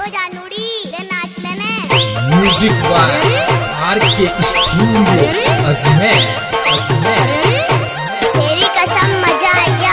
Music by R K studio Ajmer. तेरी कसम मजा आ गया।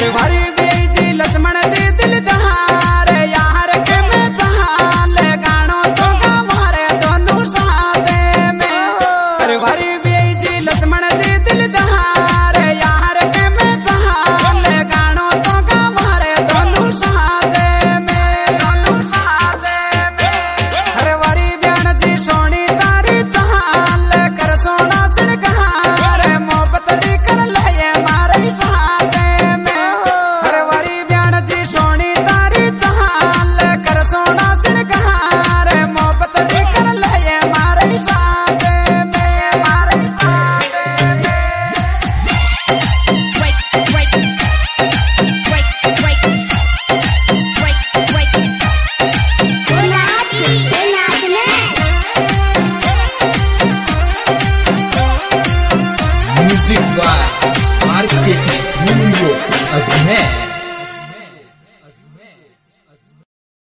अरे वारी बेई जी लक्ष्मण जी दिल दहार यार के में जहाल गानो तो हमारे दोनों साथे में। अरे वारी बेई जी लक्ष्मण जी दिल दहार यार के में जहाल गानो तो हमारे दोनों साथे में, दोनों साथे में। अरे वारी ब्यान जी सोनी तारी जहाल कर सोना सिड़कार मोहब्बत दी कर ले मारे साथे में। अरे वारी ब्यान जी सोनी तारी जहाल कर सोना सिड़कार मोहब्बत दी कर ले मारे साथे में, मारे साथे में। नाचने music by R K studio Ajmer.